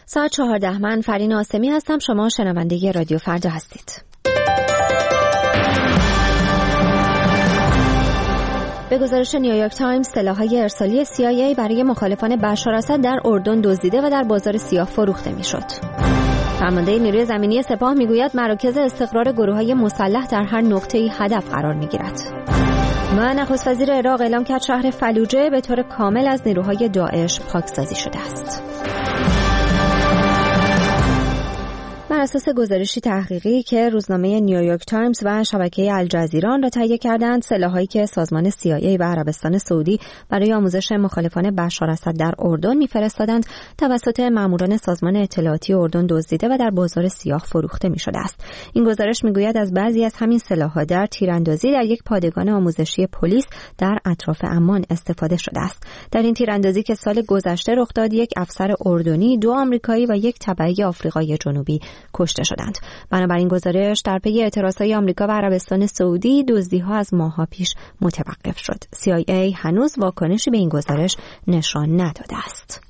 ساعت 14. من فرین آسمی هستم. شما شنونده رادیو فردا هستید. به گزارش نیویورک تایمز، سلاح‌های ارسالی CIA برای مخالفان بشار اسد در اردن دزدیده و در بازار سیاه فروخته می‌شد. فرمانده نیروی زمینی سپاه میگوید مراکز استقرار گروه‌های مسلح در هر نقطه‌ای هدف قرار می‌گیرد. و نخست وزیر عراق اعلام کرد شهر فلوجه به طور کامل از نیروهای داعش پاکسازی شده است. بر اساس گزارشی تحقیقی که روزنامه نیویورک تایمز و شبکه الجزیره را تهیه کردند، سلاح‌هایی که سازمان CIA و عربستان سعودی برای آموزش مخالفان بشار اسد در اردن می‌فرستادند، توسط ماموران سازمان اطلاعاتی اردن دزدیده و در بازار سیاه فروخته می‌شده است. این گزارش می‌گوید از بعضی از همین سلاح‌ها در تیراندازی در یک پادگان آموزشی پلیس در اطراف عمان استفاده شده است. در این تیراندازی که سال گذشته رخ داد، یک افسر اردنی، 2 آمریکایی و یک تبعی آفریقای جنوبی کشته شدند. بنابراین گزارش در پی اعتراضهای آمریکا و عربستان سعودی دزدی‌ها از ماه‌ها پیش متوقف شد. CIA هنوز واکنشی به این گزارش نشان نداده است.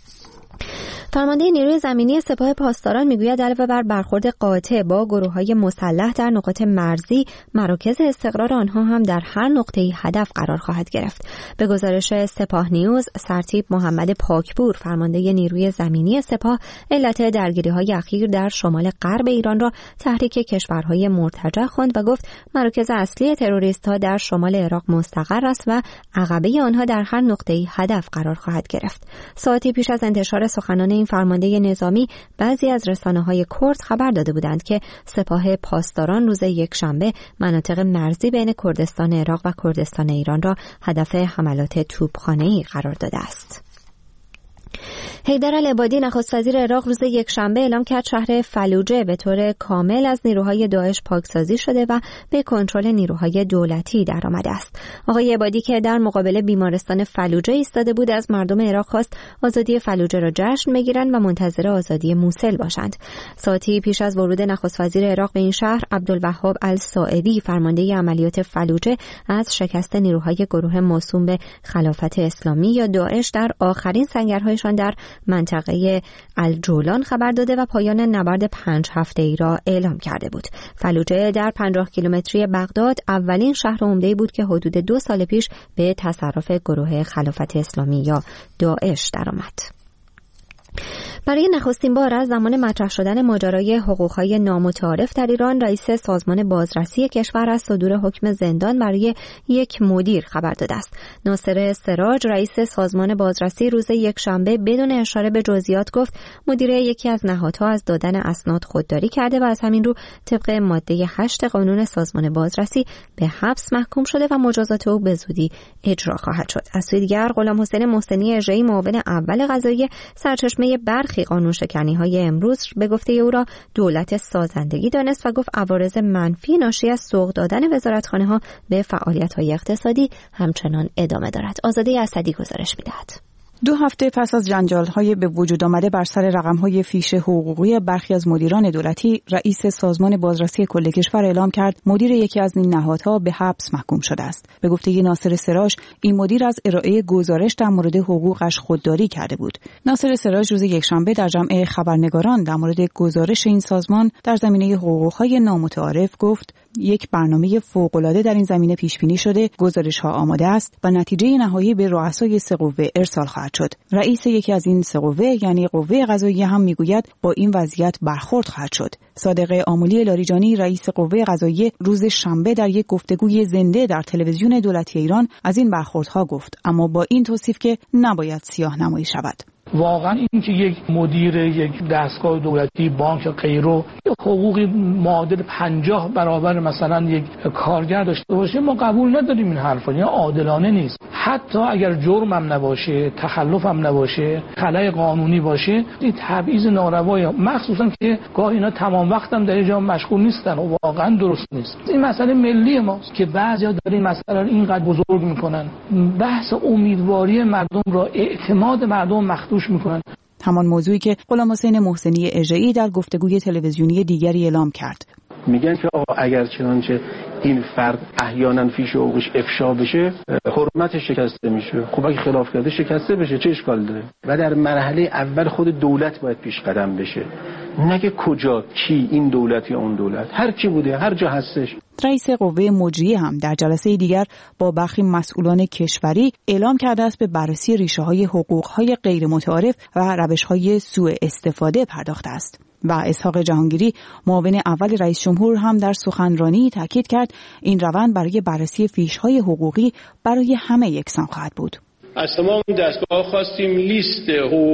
فرمانده نیروی زمینی سپاه پاسداران میگوید علاوه بر برخورد قاطع با گروه‌های مسلح در نقاط مرزی، مراکز استقرار آنها هم در هر نقطه‌ای هدف قرار خواهد گرفت. به گزارش سپاه نیوز، سرتیپ محمد پاکپور، فرمانده نیروی زمینی سپاه، علت درگیری‌های اخیر در شمال غرب ایران را تحریک کشورهای مرتجع خواند و گفت مراکز اصلی تروریست‌ها در شمال عراق مستقر است و عقبه آنها در هر نقطه‌ای هدف قرار خواهد گرفت. ساعتی پیش از انتشار سخنان این فرمانده نظامی، بعضی از رسانه‌های کرد خبر داده بودند که سپاه پاسداران روز یکشنبه مناطق مرزی بین کردستان عراق و کردستان ایران را هدف حملات توپخانه‌ای قرار داده است. حیدر العبادی، نخست وزیر عراق، روز یکشنبه اعلام کرد شهر فلوجه به طور کامل از نیروهای داعش پاکسازی شده و به کنترل نیروهای دولتی درآمده است. آقای عبادی که در مقابل بیمارستان فلوجه ایستاده بود، از مردم عراق خواست آزادی فلوجه را جشن بگیرند و منتظر آزادی موصل باشند. ساعتی پیش از ورود نخست وزیر عراق به این شهر، عبدالوهاب الساعدی، فرمانده عملیات فلوجه، از شکست نیروهای گروه موسوم به خلافت اسلامی یا داعش در آخرین سنگرهایشان در منطقه الجولان خبر داده و پایان نبرد 5 هفته‌ای را اعلام کرده بود. فلوجه در 50 کیلومتری بغداد اولین شهر عمده‌ای بود که حدود 2 سال پیش به تصرف گروه خلافت اسلامی یا داعش درآمد. برای نخستین بار از زمان مطرح شدن ماجرای حقوق‌های نامتعارف در ایران، رئیس سازمان بازرسی کشور از صدور حکم زندان برای یک مدیر خبر داده است. ناصر سراج، رئیس سازمان بازرسی، روز یکشنبه بدون اشاره به جزئیات گفت مدیر یکی از نهادها از دادن اسناد خودداری کرده و از همین رو طبق ماده 8 قانون سازمان بازرسی به حبس محکوم شده و مجازات او به زودی اجرا خواهد شد. از سوی دیگر، غلامحسین محسنی اژه‌ای، معاون اول قضایی، سرچشمه برخی قانون شکنی‌های امروز، به گفته او را دولت سازندگی دانست و گفت عوارض منفی ناشی از سوق دادن وزارتخانه‌ها به فعالیت‌های اقتصادی همچنان ادامه دارد. آزاده اسدی گزارش می‌دهد. 2 هفته پس از جنجال‌های به وجود آمده بر سر رقم‌های فیش حقوقی برخی از مدیران دولتی، رئیس سازمان بازرسی کل کشور اعلام کرد مدیر یکی از این نهادها به حبس محکوم شده است. به گفته ناصر سراج، این مدیر از ارائه گزارش در مورد حقوقش خودداری کرده بود. ناصر سراج روز یکشنبه در جمع خبرنگاران در مورد گزارش این سازمان در زمینه حقوق‌های نامتعارف گفت یک برنامه فوق‌العاده در این زمینه پیش بینی شده، گزارش‌ها آماده است و نتیجه نهایی به رؤسای 3 قوه ارسال خواهد شد. رئیس یکی از این 3 قوه، یعنی قوه قضاییه، هم میگوید با این وضعیت برخورد خواهد شد. صادق آملی لاریجانی، رئیس قوه قضاییه، روز شنبه در یک گفتگوی زنده در تلویزیون دولتی ایران از این برخوردها گفت، اما با این توصیف که نباید سیاه‌نمایی شود. واقعا این که یک مدیر یک دستگاه دولتی، بانک یا غیره حقوقی معادل 50 برابر مثلا یک کارگر داشته باشه، ما قبول نداریم. این حرفا یعنی عادلانه نیست. حتی اگر جرم هم نباشه، تخلف هم نباشه، خلای قانونی باشه، این تبعیض ناروا، مخصوصا که گاه اینا تمام وقت هم در اینجا مشغول نیستن و واقعا درست نیست. این مسئله ملی ماست که بعضیا دارن مسئله رو اینقدر بزرگ میکنن، بحث امیدواری مردم را، اعتماد مردم مخدوش میکنن. همان موضوعی که غلامحسین محسنی اژه‌ای در گفتگوی تلویزیونی دیگری اعلام کرد. میگن که آقا اگر چنانچه این فرد احیانا فیش حقوقش افشا بشه حرمتش شکسته میشه. خب اگه خلاف کرده شکسته بشه چه اشکال داره؟ و در مرحله اول خود دولت باید پیش قدم بشه، نگه کجا کی، این دولت یا اون دولت، هر کی بوده هر جا هستش. رئیس قوه مجریه هم در جلسه دیگر با برخی مسئولان کشوری اعلام کرده است به بررسی ریشه‌های حقوق‌های غیر متعارف و روش‌های سوء استفاده پرداخته است. و اسحاق جهانگیری معاون اول رئیس جمهور هم در سخنرانی تاکید کرد این روند برای بررسی فیش‌های حقوقی برای همه یکسان خواهد بود. از تمام دستگاه خواستیم لیست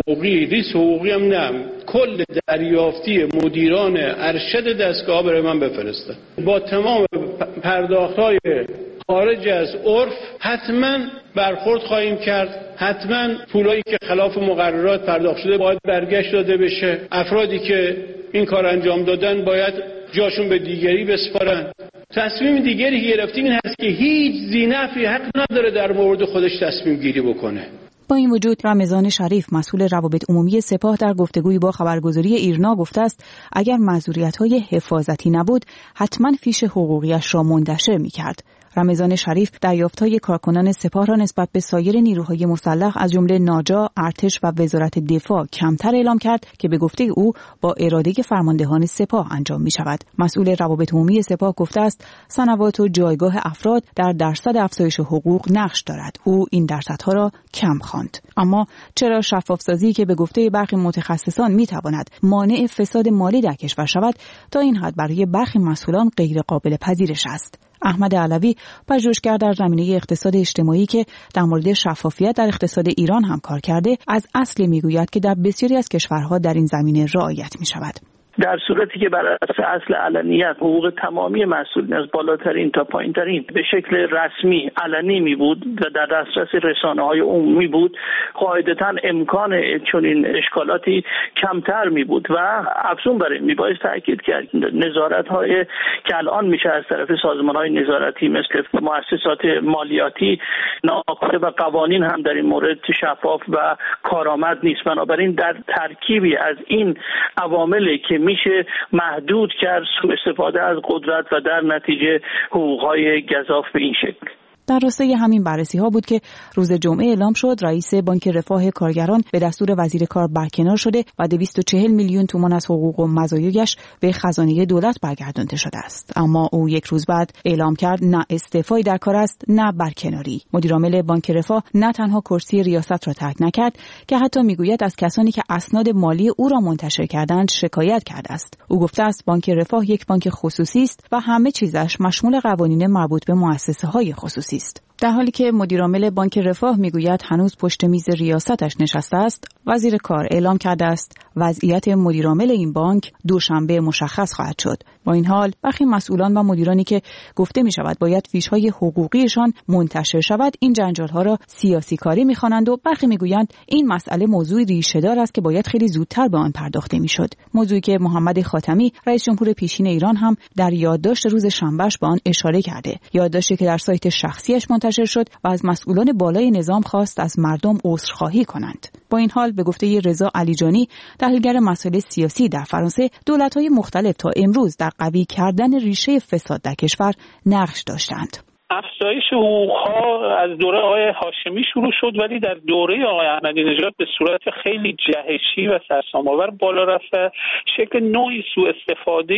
حقوقی هم نه، کل دریافتی مدیران ارشد دستگاه برای من بفرستن با تمام پرداخت‌های خارج از عرف. حتما برخورد خواهیم کرد، حتما پولایی که خلاف مقررات پرداخت شده باید برگشت داده بشه. افرادی که این کار انجام دادن باید جاشون به دیگری بسپارن. تصمیم دیگری گرفتیم این هست که هیچ ذی‌نفعی حق نداره در مورد خودش تصمیم گیری بکنه. با این وجود رمضان شریف مسئول روابط عمومی سپاه در گفتگویی با خبرگزاری ایرنا گفته است اگر معذوریت‌های حفاظتی نبود حتما فیش حقوقیش را منتشر می‌کرد. رمضان شریف دریافت‌های کارکنان سپاه را نسبت به سایر نیروهای مسلح از جمله ناجا، ارتش و وزارت دفاع کمتر اعلام کرد که به گفته او با اراده فرماندهان سپاه انجام می‌شود. مسئول روابط عمومی سپاه گفته است سنوات و جایگاه افراد در درصد افزایش حقوق نقش دارد. او این درصدها را کم خواند. اما چرا شفاف‌سازی که به گفته برخی متخصصان می‌تواند مانع فساد مالی در کشور شود تا این حد برای برخی مسئولان غیر قابل پذیرش است؟ احمد علوی پژوهشگر در زمینه اقتصاد اجتماعی که در مورد شفافیت در اقتصاد ایران هم کار کرده از اصلی میگوید که در بسیاری از کشورها در این زمینه رعایت می‌شود. در صورتی که بر اساس اصل علنیت حقوق تمامی مسئولین از بالاترین تا پایینترین به شکل رسمی علنی می بود و در دسترس رسانه‌های عمومی بود، قاعدتاً امکان چنین اشکالاتی کمتر می بود و افزون بر این میباید تاکید کرد نظارت‌های که الان میشه از طرف سازمان‌های نظارتی مثل مؤسسات مالیاتی ناقصه و قوانین هم در این مورد شفاف و کارآمد نیست. بنابراین در ترکیبی از این عواملی که میشه محدود کرد سوء استفاده از قدرت و در نتیجه حقوق‌های گزاف به این شکل. در راستای همین بررسی‌ها بود که روز جمعه اعلام شد رئیس بانک رفاه کارگران به دستور وزیر کار برکنار شده و 240 میلیون تومان از حقوق و مزایایش به خزانه دولت برگردانده شده است. اما او یک روز بعد اعلام کرد نه استعفایی در کار است نه برکناری. مدیرعامل بانک رفاه نه تنها کرسی ریاست را ترک نکرد که حتی میگوید از کسانی که اسناد مالی او را منتشر کردند شکایت کرده است. او گفته است بانک رفاه یک بانک خصوصی است و همه چیزش مشمول قوانین مربوط به مؤسسه‌های خصوصی است. در حالی که مدیرعامل بانک رفاه میگوید هنوز پشت میز ریاستش نشسته است، وزیر کار اعلام کرده است وضعیت مدیرعامل این بانک دوشنبه مشخص خواهد شد. با این حال برخی مسئولان و مدیرانی که گفته می شود باید فیش‌های حقوقیشان منتشر شود این جنجال‌ها را سیاسی کاری می‌خوانند و برخی میگویند این مسئله موضوع ریشه‌دار است که باید خیلی زودتر به آن پرداخته می‌شد. موضوعی که محمد خاتمی رئیس جمهور پیشین ایران هم در یادداشت روز شنبهش به آن اشاره کرده. یادداشتی که در سایت شخصیش منتشر شد و از مسئولان بالای نظام خواست از مردم عذرخواهی کنند. با این حال به گفته رضا علیجانی تحلیلگر مسائل سیاسی در فرانسه دولت‌های مختلف تا امروز در قوی کردن ریشه فساد در کشور نقش داشتند. افزایش حقوق‌ها از دوره آقای هاشمی شروع شد ولی در دوره آقای احمدی نژاد به صورت خیلی جهشی و سرسام‌آور بالا رفت و شکل نوعی سوء استفاده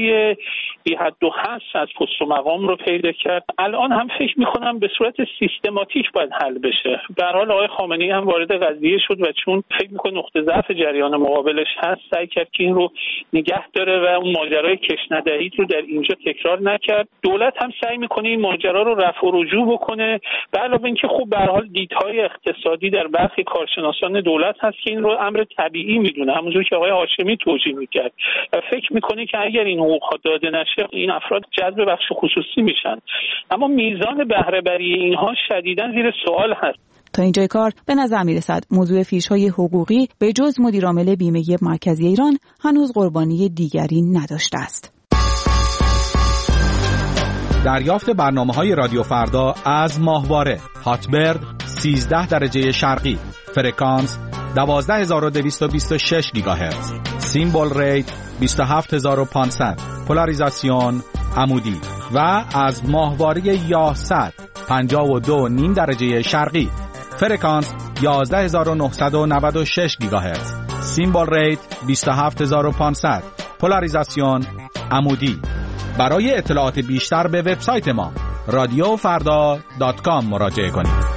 بی حد و حصر از پست و مقام رو پیدا کرد. الان هم فکر می‌کنم به صورت سیستماتیک باید حل بشه. به هر حال آقای خامنه‌ای هم وارد قضیه شد و چون فکر می‌کنه نقطه ضعف جریان مقابلش هست سعی کرد که این رو نگه داره و اون ماجرای کش ندهید رو در اینجا تکرار نکرد. دولت هم سعی می‌کنه این ماجرا رو رفع و رجوع بکنه. به علاوه اینکه خب به هر حال دیدهای اقتصادی در برخی کارشناسان دولت هست که این رو امر طبیعی میدونه، همونجوری که آقای هاشمی توجیه میکرد و فکر میکنه که اگر این حقوق‌ها داده نشه این افراد جذب بخش خصوصی میشن. اما میزان بهره بری اینها شدیداً زیر سوال هست. تا اینجای کار به نظر میرسد موضوع فیش‌های حقوقی به جز مدیرعامل بیمه مرکزی ایران هنوز قربانی دیگری نداشته است. دریافت برنامه‌های رادیو فردا از ماهواره هاتبرد 13 درجه شرقی، فرکانس 12226 گیگاهرتز، سیمبل ریت 27500، پولاریزاسیون عمودی و از ماهواره یاهصد 52.5 درجه شرقی، فرکانس 11996 گیگاهرتز، سیمبل ریت 27500، پولاریزاسیون عمودی. برای اطلاعات بیشتر به وبسایت ما radiofrda.com مراجعه کنید.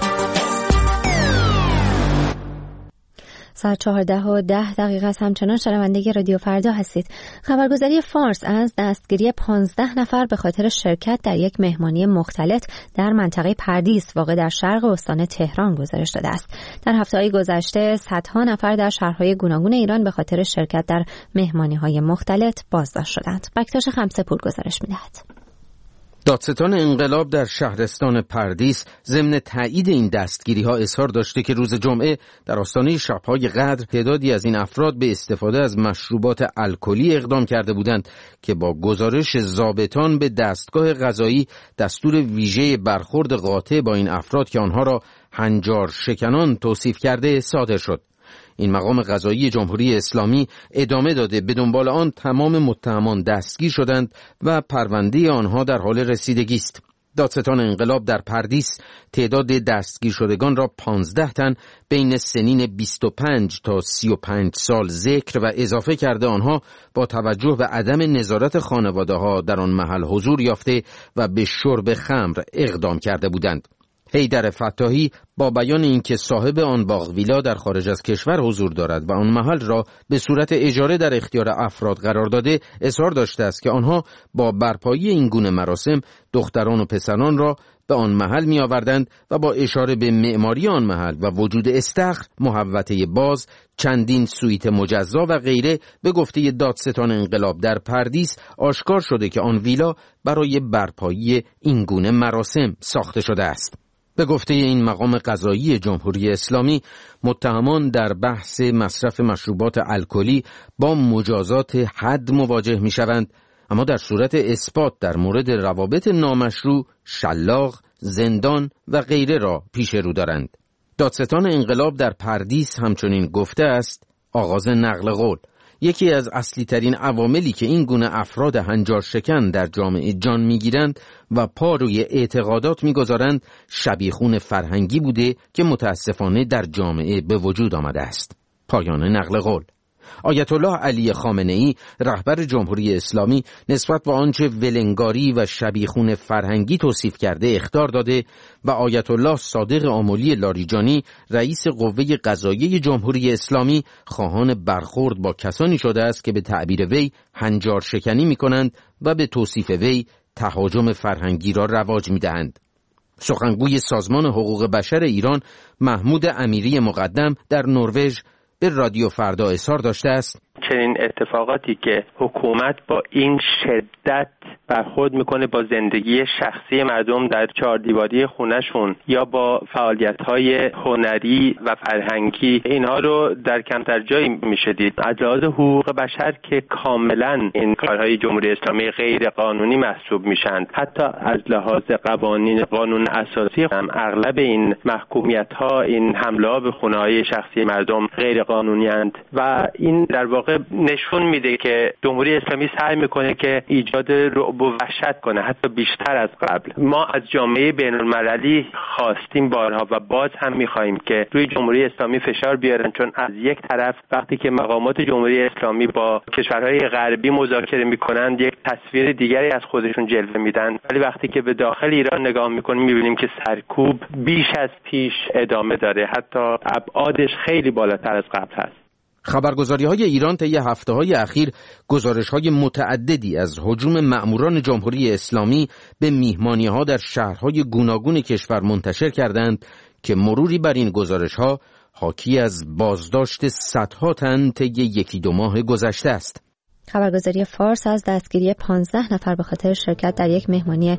ساعت 14:10 است. همچنان شنونده رادیو فردا هستید. خبرگزاری فارس از دستگیری 15 نفر به خاطر شرکت در یک مهمانی مختلط در منطقه پردیس واقع در شرق استان تهران گزارش داده است. در هفته‌های گذشته صدها نفر در شهرهای گوناگون ایران به خاطر شرکت در مهمانی‌های مختلط بازداشت شدند. بکتاش خمسه‌پور گزارش می‌دهد. دادستان انقلاب در شهرستان پردیس ضمن تایید این دستگیری‌ها اظهار داشته که روز جمعه در آستانه شب‌های قدر تعدادی از این افراد به استفاده از مشروبات الکلی اقدام کرده بودند که با گزارش ضابطان به دستگاه قضایی دستور ویژه برخورد قاطع با این افراد که آنها را هنجار شکنان توصیف کرده صادر شد. این مقام قضایی جمهوری اسلامی ادامه داده به دنبال آن تمام متهمان دستگیر شدند و پرونده آنها در حال رسیدگی است. دادستان انقلاب در پردیس تعداد دستگیر شدگان را 15 تن بین سنین 25 تا 35 سال ذکر و اضافه کرده آنها با توجه به عدم نظارت خانواده‌ها در آن محل حضور یافته و به شرب خمر اقدام کرده بودند. حیدر فتاحی با بیان اینکه صاحب آن باغ ویلا در خارج از کشور حضور دارد و آن محل را به صورت اجاره در اختیار افراد قرار داده، اصرار داشته است که آنها با برپایی این گونه مراسم دختران و پسران را به آن محل می آوردند و با اشاره به معماری آن محل و وجود استخر، محوطه باز، چندین سویت مجزا و غیره به گفته دادستان انقلاب در پردیس آشکار شده که آن ویلا برای برپایی این گونه مراسم ساخته شده است. به گفته این مقام قضایی جمهوری اسلامی، متهمان در بحث مصرف مشروبات الکلی با مجازات حد مواجه می شوند، اما در صورت اثبات در مورد روابط نامشروع، شلاق، زندان و غیره را پیش رو دارند. دادستان انقلاب در پردیس همچنین گفته است آغاز نقل قول یکی از اصلی ترین عواملی که این گونه افراد هنجار شکن در جامعه جان میگیرند و پا روی اعتقادات میگذارند شبیخون فرهنگی بوده که متاسفانه در جامعه به وجود آمده است. پایان نقل قول. آیت الله علی خامنه‌ای رهبر جمهوری اسلامی نسبت به آنچه ولنگاری و شبیخون فرهنگی توصیف کرده اخطار داده و آیت الله صادق آملی لاریجانی رئیس قوه قضاییه جمهوری اسلامی خواهان برخورد با کسانی شده است که به تعبیر وی هنجار شکنی می‌کنند و به توصیف وی تهاجم فرهنگی را رواج می‌دهند. سخنگوی سازمان حقوق بشر ایران محمود امیری مقدم در نروژ به رادیو فردا اظهار داشته است چنین اتفاقاتی که حکومت با این شدت برخورد میکنه با زندگی شخصی مردم در چهاردیواری خونهشون یا با فعالیت‌های هنری و فرهنگی، اینها رو در کمتر جایی میشه دید. از لحاظ حقوق بشر که کاملا این کارهای جمهوری اسلامی غیر قانونی محسوب میشن، حتی از لحاظ قانون اساسی هم اغلب این محکومیت‌ها، این حمله‌ها به خونه‌های شخصی مردم غیر قانونی اند و این در واقع نشون میده که جمهوری اسلامی سعی میکنه که ایجاد رعب و وحشت کنه، حتی بیشتر از قبل. ما از جامعه بین‌المللی خواستیم بارها و باز هم میخواهیم که روی جمهوری اسلامی فشار بیارن، چون از یک طرف وقتی که مقامات جمهوری اسلامی با کشورهای غربی مذاکره میکنن یک تصویر دیگری از خودشون جلوه میدن، ولی وقتی که به داخل ایران نگاه میکنیم میبینیم که سرکوب بیش از پیش ادامه داره، حتی ابعادش خیلی بالاتر از قبل هست. خبرگزاری‌های ایران طی هفته‌های اخیر گزارش‌های متعددی از هجوم مأموران جمهوری اسلامی به میهمانی‌ها در شهرهای گوناگون کشور منتشر کردند که مروری بر این گزارش‌ها حاکی از بازداشت صدها تن طی یکی دو ماه گذشته است. خبرگزاری فارس از دستگیری 15 نفر به خاطر شرکت در یک مهمانی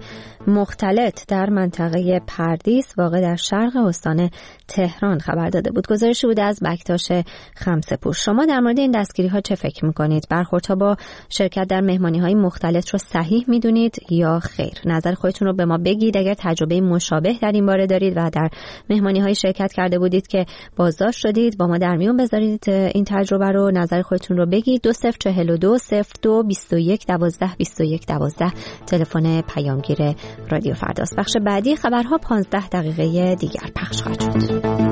مختلط در منطقه پردیس واقع در شرق استان تهران خبر داده بود. گزارشی بوده از بکتاش خمسه‌پور. شما در مورد این دستگیری ها چه فکر میکنید؟ برخوردها با شرکت در مهمانی های مختلط رو صحیح میدونید یا خیر؟ نظر خودتون رو به ما بگید. اگر تجربه مشابه در این باره دارید و در مهمانی های شرکت کرده بودید که بازداشت شدید، با ما در میون بذارید این تجربه رو، نظر خودتون رو بگید. 2042 02 21 12 21 12 تلفن پیامگیر رادیو فرداست. بخش بعدی خبرها 15 دقیقه دیگر پخش خواهد شد.